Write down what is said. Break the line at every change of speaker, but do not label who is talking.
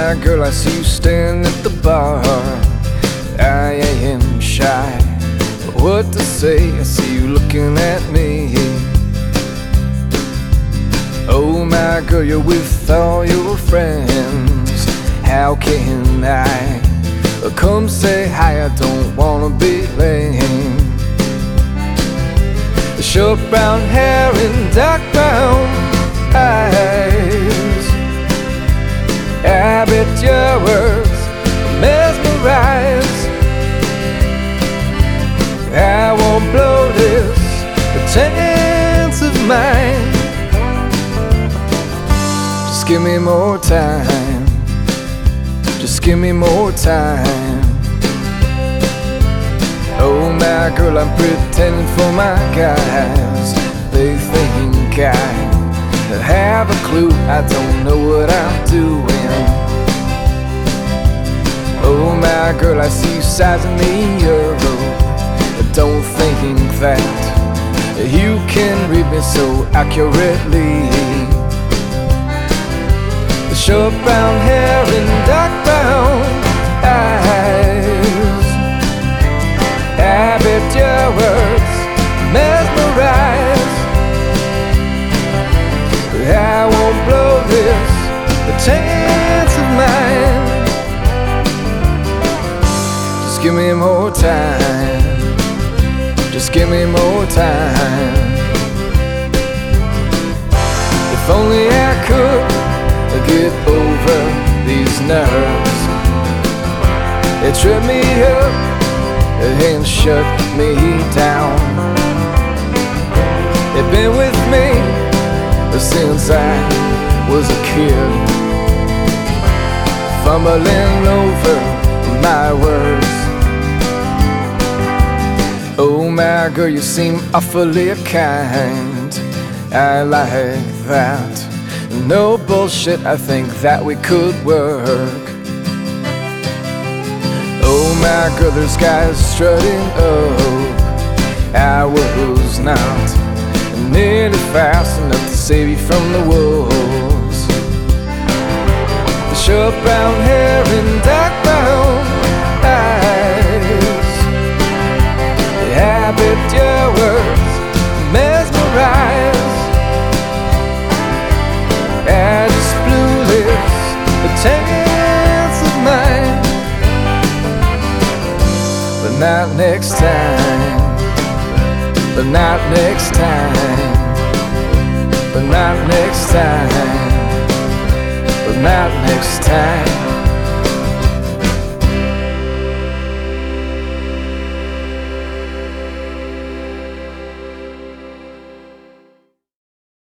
my girl, I see you standing at the bar. I am shy, what to say? I see you looking at me. Oh my girl, you're with all your friends. How can I come say hi? I don't wanna be lame. Short brown hair and dark brown eyes, I bet your words mesmerize. I won't blow this chance of mine. Just give me more time. Just give me more time. Oh my girl, I'm pretending for my guys. They think I have a clue. I don't know what I'm doing. Oh my girl, I see you sizing me up. Don't think that you can read me so accurately. The short brown hair and dark brown eyes, I bet your words mesmerize. I won't blow this chance of mine. Just give me more time. Just give me more time. If only I could get over these nerves. They trip me up and shut me down. They've been with me since I was a kid, fumbling over my words. Oh my girl, you seem awfully kind. I like that. No bullshit, I think that we could work. Oh my girl, there's guys strutting up. I was not nearly fast enough to save you from the wolves. The short brown hair and dark brown eyes, I bet your words mesmerize. I just blew this chance of mine. But not next time. But not next time. But not next time. But not next time.